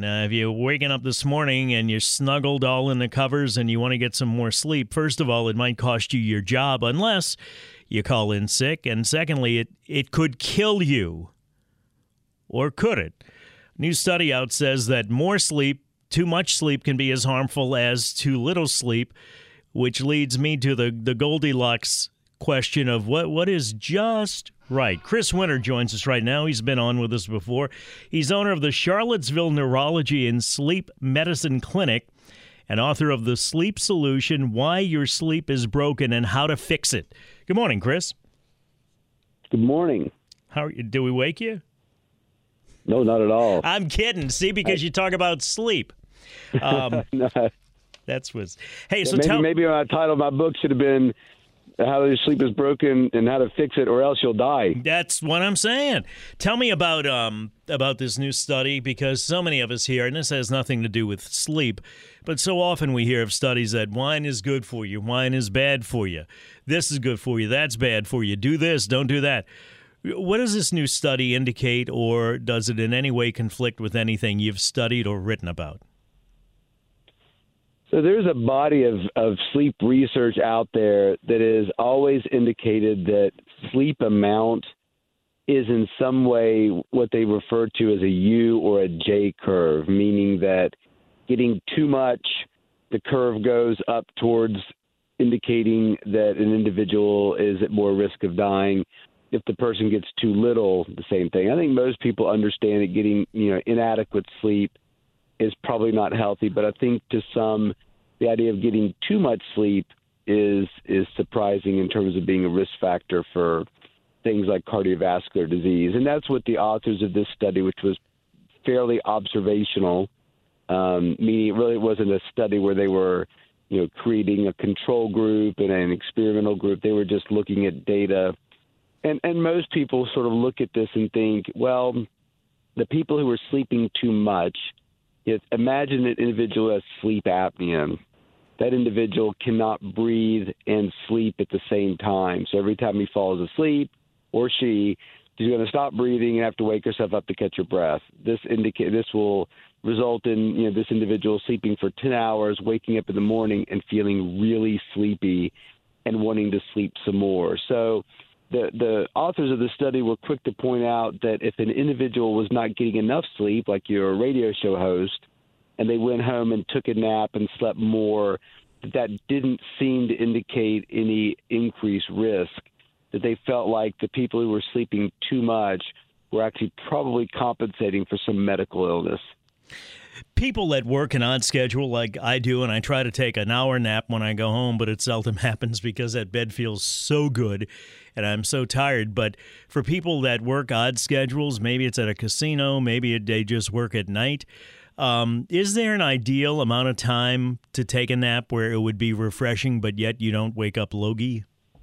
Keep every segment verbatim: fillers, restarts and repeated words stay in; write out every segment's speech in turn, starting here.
question. Uh, if you're waking up this morning and you're snuggled all in the covers and you want to get some more sleep, first of all, it might cost you your job unless you call in sick. And secondly, it, it could kill you. Or could it? New study out says that more sleep, too much sleep, can be as harmful as too little sleep, which leads me to the, the Goldilocks question of what what is just right. Chris Winter joins us right now. He's been on with us before. He's owner of the Charlottesville Neurology and Sleep Medicine Clinic and author of The Sleep Solution, Why Your Sleep is Broken and How to Fix It. Good morning, Chris. Good morning. How did we wake you? No, not at all. I'm kidding. See, because I, you talk about sleep. Um, no. That's what's. Hey, yeah, so maybe, tell maybe my title of my book should have been How Your Sleep is Broken and How to Fix It, or Else You'll Die. That's what I'm saying. Tell me about um about this new study, because so many of us here, and this has nothing to do with sleep, but so often we hear of studies that wine is good for you, wine is bad for you, this is good for you, that's bad for you, do this, don't do that. What does this new study indicate, or does it in any way conflict with anything you've studied or written about? So there's a body of, of sleep research out there that has always indicated that sleep amount is in some way what they refer to as a U or a J curve, meaning that getting too much, the curve goes up towards indicating that an individual is at more risk of dying. If the person gets too little, the same thing. I think most people understand that getting, you know, inadequate sleep is probably not healthy, but I think to some, the idea of getting too much sleep is is surprising in terms of being a risk factor for things like cardiovascular disease. And that's what the authors of this study, which was fairly observational, um, meaning it really wasn't a study where they were, you know, creating a control group and an experimental group. They were just looking at data. And, and most people sort of look at this and think, well, the people who are sleeping too much, Yes, imagine an individual who has sleep apnea. That individual cannot breathe and sleep at the same time. So every time he falls asleep, or she, she's going to stop breathing and have to wake herself up to catch her breath. This indicate this will result in, you know, this individual sleeping for ten hours, waking up in the morning and feeling really sleepy and wanting to sleep some more. So the the authors of the study were quick to point out that if an individual was not getting enough sleep, like you're a radio show host, and they went home and took a nap and slept more, that that didn't seem to indicate any increased risk, that they felt like the people who were sleeping too much were actually probably compensating for some medical illness. People that work an odd schedule like I do, and I try to take an hour nap when I go home, but it seldom happens because that bed feels so good and I'm so tired. But for people that work odd schedules, maybe it's at a casino, maybe they just work at night, um, is there an ideal amount of time to take a nap where it would be refreshing, but yet you don't wake up logy?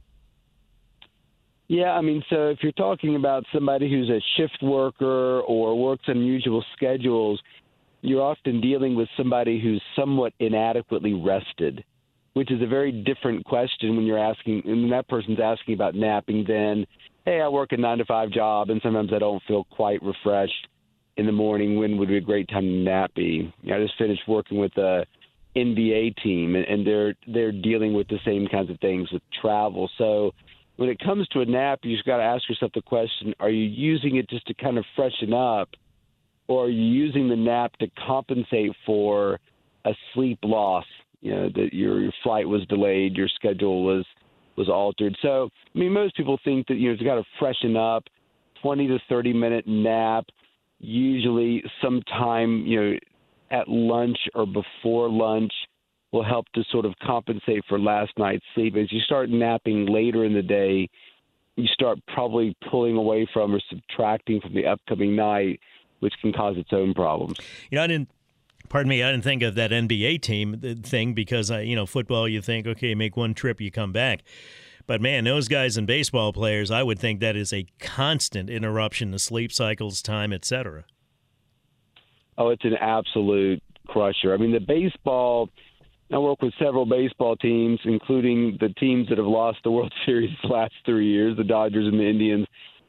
Yeah, I mean, so if you're talking about somebody who's a shift worker or works unusual schedules, you're often dealing with somebody who's somewhat inadequately rested, which is a very different question when you're asking, when that person's asking about napping than, hey, I work a nine to five job and sometimes I don't feel quite refreshed in the morning. When would be a great time to nap be? You know, I just finished working with a N B A team and, and they're they're dealing with the same kinds of things with travel. So when it comes to a nap, you just got to ask yourself the question, are you using it just to kind of freshen up, or are you using the nap to compensate for a sleep loss? You know, that your, your flight was delayed, your schedule was was altered. So, I mean, most people think that, you know, it's got to freshen up, twenty to thirty minute nap, usually sometime, you know, at lunch or before lunch will help to sort of compensate for last night's sleep. As you start napping later in the day, you start probably pulling away from or subtracting from the upcoming night, which can cause its own problems. You know, I didn't, pardon me, I didn't think of that N B A team thing because, I, you know, football, you think, okay, make one trip, you come back. But, man, those guys and baseball players, I would think that is a constant interruption to sleep cycles, time, et cetera. Oh, it's an absolute crusher. I mean, the baseball, I work with several baseball teams, including the teams that have lost the World Series the last three years, the Dodgers and the Indians.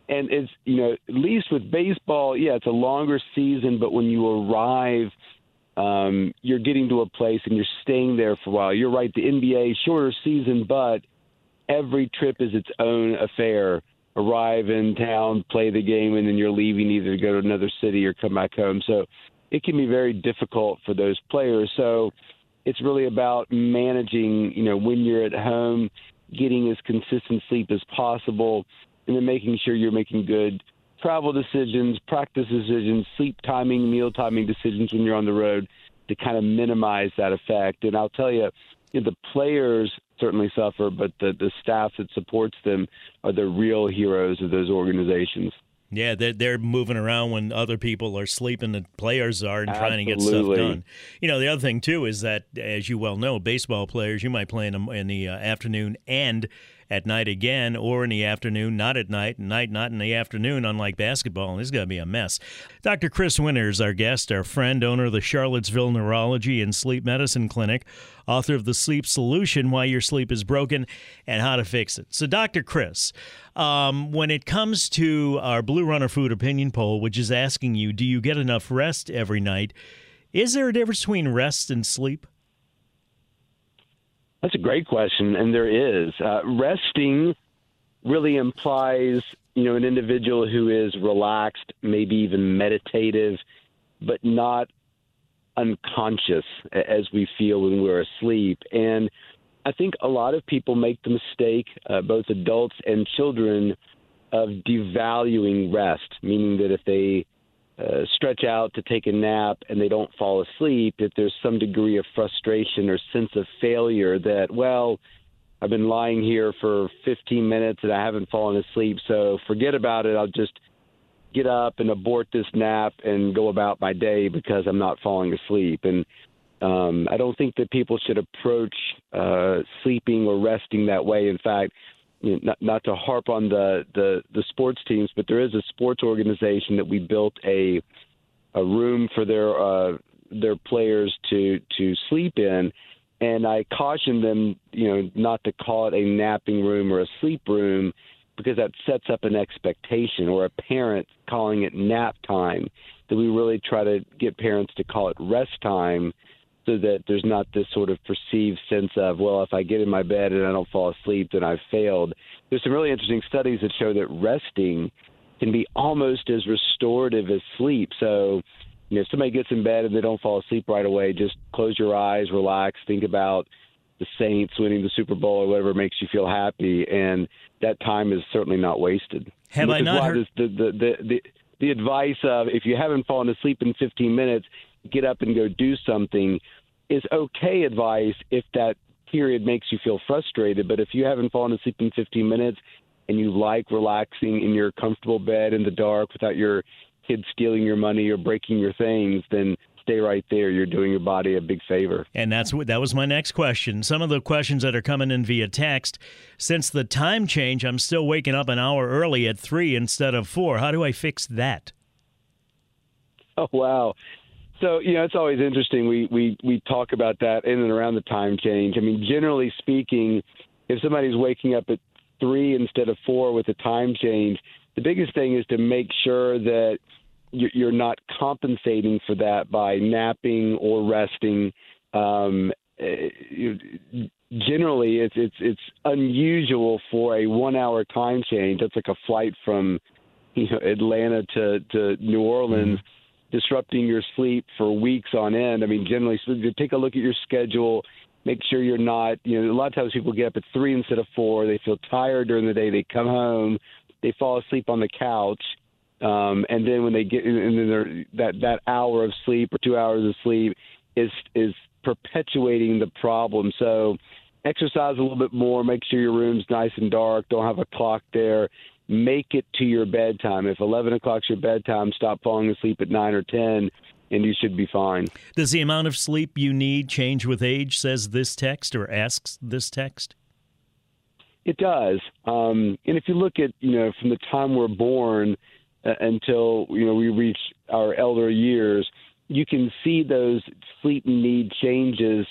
And it's, you know, at least with baseball, yeah, it's a longer season, but when you arrive, um, you're getting to a place and you're staying there for a while. You're right, the N B A, shorter season, but every trip is its own affair. Arrive in town, play the game, and then you're leaving either to go to another city or come back home. So it can be very difficult for those players. So it's really about managing, you know, when you're at home, getting as consistent sleep as possible, and then making sure you're making good travel decisions, practice decisions, sleep timing, meal timing decisions when you're on the road to kind of minimize that effect. And I'll tell you, you know, the players certainly suffer, but the, the staff that supports them are the real heroes of those organizations. Yeah, they're, they're moving around when other people are sleeping, the players are, and trying Absolutely. to get stuff done. You know, the other thing, too, is that, as you well know, baseball players, you might play in the, in the uh, afternoon and at night again, or in the afternoon, not at night, night not in the afternoon, unlike basketball, and this is going to be a mess. Doctor Chris Winters, our guest, our friend, owner of the Charlottesville Neurology and Sleep Medicine Clinic, author of The Sleep Solution, Why Your Sleep is Broken and How to Fix It. So, Doctor Chris, um, when it comes to our Blue Runner Food Opinion Poll, which is asking you, do you get enough rest every night, is there a difference between rest and sleep? That's a great question, and there is. Uh, resting really implies, you know, an individual who is relaxed, maybe even meditative, but not unconscious as we feel when we're asleep. And I think a lot of people make the mistake, uh, both adults and children, of devaluing rest, meaning that if they Uh, stretch out to take a nap and they don't fall asleep, that there's some degree of frustration or sense of failure that, well, I've been lying here for fifteen minutes and I haven't fallen asleep, so forget about it. I'll just get up and abort this nap and go about my day because I'm not falling asleep. And um, I don't think that people should approach uh, sleeping or resting that way. In fact, you know, not, not to harp on the, the, the sports teams, but there is a sports organization that we built a a room for their uh, their players to to sleep in, and I caution them, you know, not to call it a napping room or a sleep room, because that sets up an expectation, or a parent calling it nap time. That we really try to get parents to call it rest time, so that there's not this sort of perceived sense of, well, if I get in my bed and I don't fall asleep, then I've failed. There's some really interesting studies that show that resting can be almost as restorative as sleep. So, you know, if somebody gets in bed and they don't fall asleep right away, just close your eyes, relax, think about the Saints winning the Super Bowl or whatever makes you feel happy, and that time is certainly not wasted. Have I not heard the, the, the, the, the advice of, if you haven't fallen asleep in fifteen minutes, get up and go do something, is okay advice if that period makes you feel frustrated. But if you haven't fallen asleep in fifteen minutes and you like relaxing in your comfortable bed in the dark without your kids stealing your money or breaking your things, then stay right there. You're doing your body a big favor. And that's what that was my next question. Some of the questions that are coming in via text. Since the time change, I'm still waking up an hour early at three instead of four. How do I fix that? Oh, wow. So, you know, it's always interesting. We, we, we talk about that in and around the time change. I mean, generally speaking, if somebody's waking up at three instead of four with a time change, the biggest thing is to make sure that you're not compensating for that by napping or resting. Um, generally, it's, it's, it's unusual for a one-hour time change. That's like a flight from, you know, Atlanta to, to New Orleans. Mm-hmm. Disrupting your sleep for weeks on end. I mean, generally, so take a look at your schedule. Make sure you're not, you know, a lot of times people get up at three instead of four. They feel tired during the day. They come home. They fall asleep on the couch. Um, and then when they get, and then they're, that, that hour of sleep or two hours of sleep is, is perpetuating the problem. So exercise a little bit more. Make sure your room's nice and dark. Don't have a clock there. Make it to your bedtime. If eleven o'clock's your bedtime, stop falling asleep at nine or ten, and you should be fine. Does the amount of sleep you need change with age, says this text, or asks this text? It does. Um, and if you look at, you know, from the time we're born uh, until, you know, we reach our elder years, you can see those sleep need changes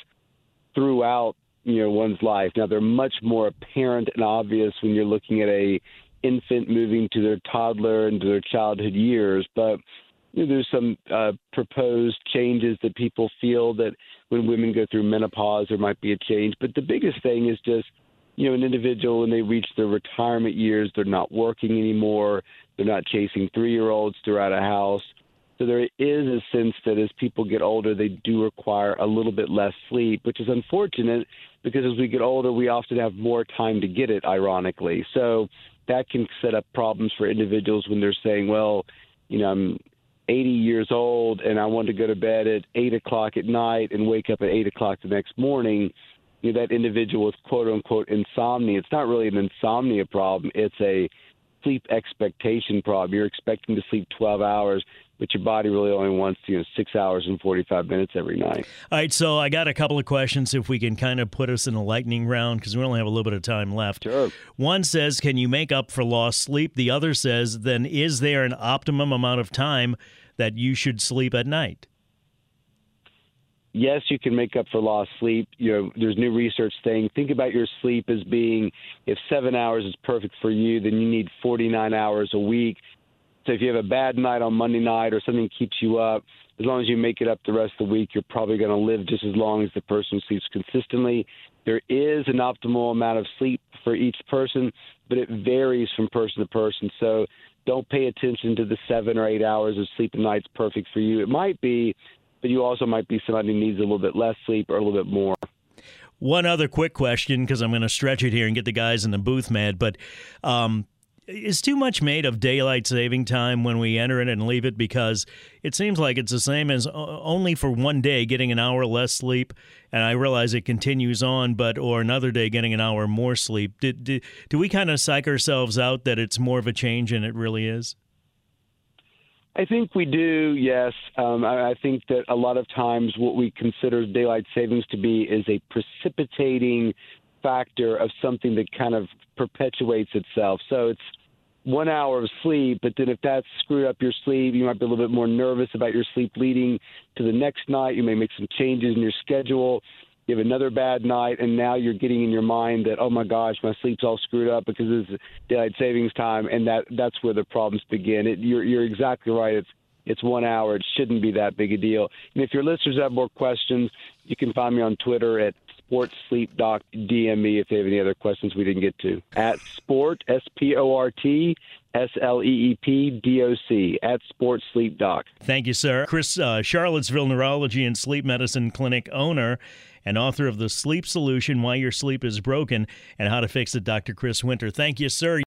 throughout, you know, one's life. Now, they're much more apparent and obvious when you're looking at a infant moving to their toddler and to their childhood years. But you know, there's some uh, proposed changes that people feel that when women go through menopause, there might be a change. But the biggest thing is just, you know, an individual, when they reach their retirement years, they're not working anymore. They're not chasing three-year-olds throughout a house. So there is a sense that as people get older, they do require a little bit less sleep, which is unfortunate because as we get older, we often have more time to get it, ironically. So that can set up problems for individuals when they're saying, well, you know, I'm eighty years old and I want to go to bed at eight o'clock at night and wake up at eight o'clock the next morning. You know, that individual with quote-unquote insomnia, it's not really an insomnia problem. It's a sleep expectation problem. You're expecting to sleep twelve hours, but your body really only wants, you know, six hours and forty-five minutes every night. All right, so I got a couple of questions if we can kind of put us in a lightning round because we only have a little bit of time left. Sure. One says, can you make up for lost sleep? The other says, then is there an optimum amount of time that you should sleep at night? Yes, you can make up for lost sleep. You know, there's new research saying, think about your sleep as being, if seven hours is perfect for you, then you need forty-nine hours a week. So if you have a bad night on Monday night or something keeps you up, as long as you make it up the rest of the week, you're probably going to live just as long as the person sleeps consistently. There is an optimal amount of sleep for each person, but it varies from person to person. So don't pay attention to the seven or eight hours of sleep a night's perfect for you. It might be, but you also might be somebody who needs a little bit less sleep or a little bit more. One other quick question, because I'm going to stretch it here and get the guys in the booth mad, but um, is too much made of daylight saving time when we enter it and leave it? Because it seems like it's the same as only for one day getting an hour less sleep, and I realize it continues on, but or another day getting an hour more sleep. Do, do, do we kind of psych ourselves out that it's more of a change than it really is? I think we do, yes. Um, I, I think that a lot of times what we consider daylight savings to be is a precipitating factor of something that kind of perpetuates itself. So it's one hour of sleep, but then if that's screwed up your sleep, you might be a little bit more nervous about your sleep leading to the next night. You may make some changes in your schedule. You have another bad night, and now you're getting in your mind that, oh, my gosh, my sleep's all screwed up because it's daylight savings time, and that that's where the problems begin. It, you're, you're exactly right. It's it's one hour. It shouldn't be that big a deal. And if your listeners have more questions, you can find me on Twitter at SportSleepDoc. D M me if they have any other questions we didn't get to. At Sport, S P O R T, S L E E P D O C, at SportSleepDoc. Thank you, sir. Chris, uh, Charlottesville Neurology and Sleep Medicine Clinic owner and author of The Sleep Solution, Why Your Sleep is Broken and How to Fix It, Doctor Chris Winter. Thank you, sir.